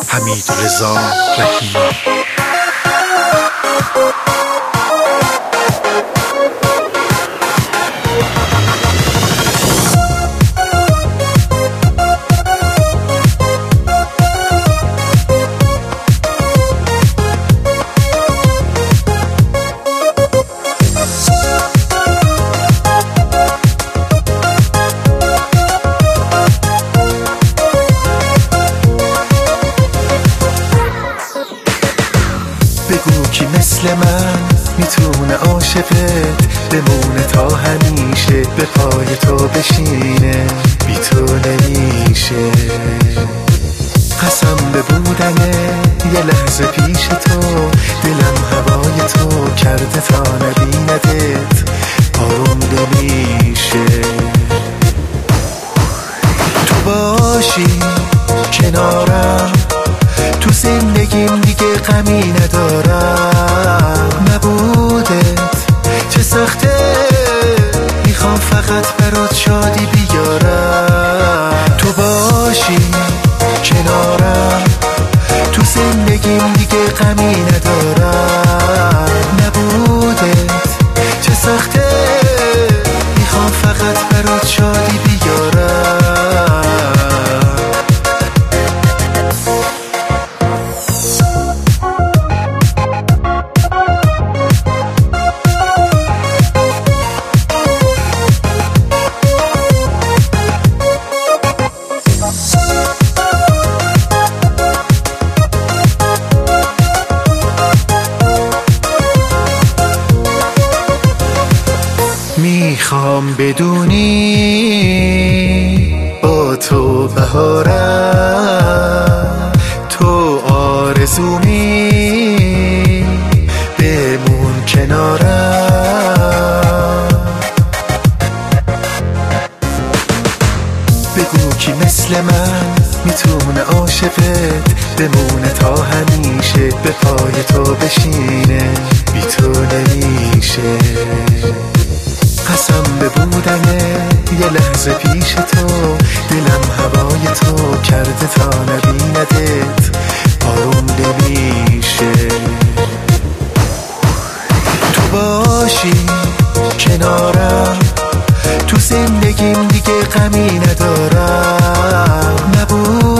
حمیدرضا رحیمی. بگو کی مثل من میتونه عاشقت بمونه تا همیشه، به پای تو بشینه بی تو نمیشه. قسم به بودنه یه لحظه پیش تو، دلم هوای تو کرده تا نبیندت آروم نمیشه. تو باشی کنارم تو زندگیم دیگه غمی ندارم، نبودت چه سخته میخوام فقط برات شادی بیارم. تو باشی کنارم تو زندگیم دیگه غمی ندارم، نبودت چه سخته میخوام فقط برات شادی بیارم. میخوام بدونی با تو بهارم، تو آرزومی بمون کنارم. بگو کی مثل من میتونه عاشقت بمونه تا همیشه، به پای تو بشینه بی تو نمیشه. قسم به بودنه یه لحظه پیش تو، دلم هوای تو کرده تا نبیندت آروم نمیشه. تو باشی کنارم تو زندگیم دیگه غمی ندارم، نبود